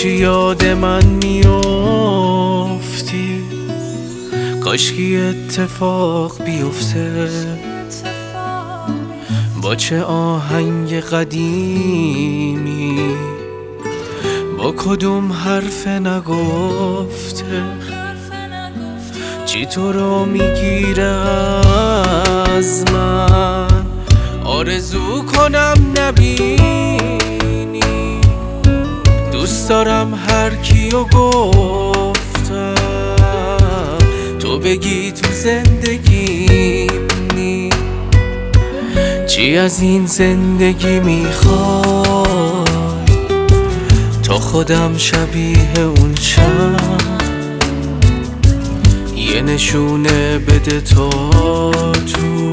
چی یاد من میافتی؟ کاشکی اتفاق بیفته، با چه آهنگ قدیمی، با کدوم حرف نگفته، چی تو رو میگیره از من، آرزو کنم نبینی. دوست دارم هر کیو گفتم تو بگی تو زندگیم نی. چی از این زندگی میخوای تا خودم شبیه اون شم؟ یه نشونه بده تا تو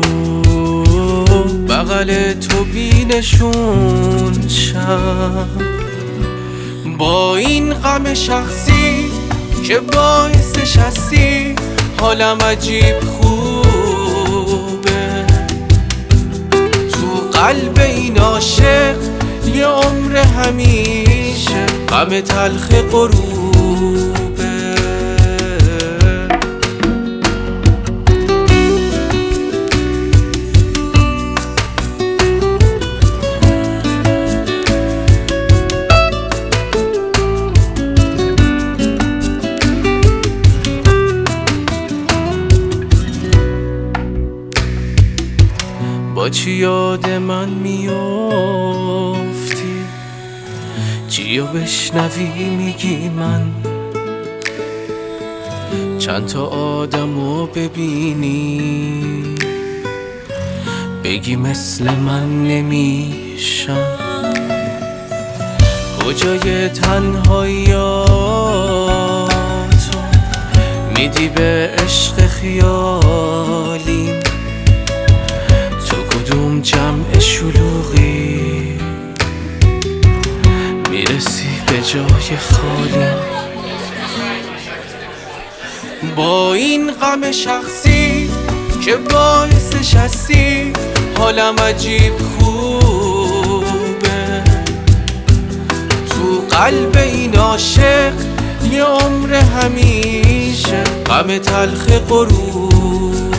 بغل تو بی نشون شم. با این غم شخصی که باعثش هستی حالم عجیب خوبه، تو قلب این عاشق یه عمر همیشه غم تلخ غروبه. با چی یاد من میافتی؟ چیو بشنوی میگی من؟ چند تا آدمو ببینی بگی مثل من نمیشن؟ کجای تنهاییاتو میدی به عشق خیالیم؟ جمع شلوغی میرسی به جای خالی. با این غم شخصی که باعثش هستی حالم عجیب خوبه، تو قلب این عاشق یه عمر همیشه غم تلخ غروب.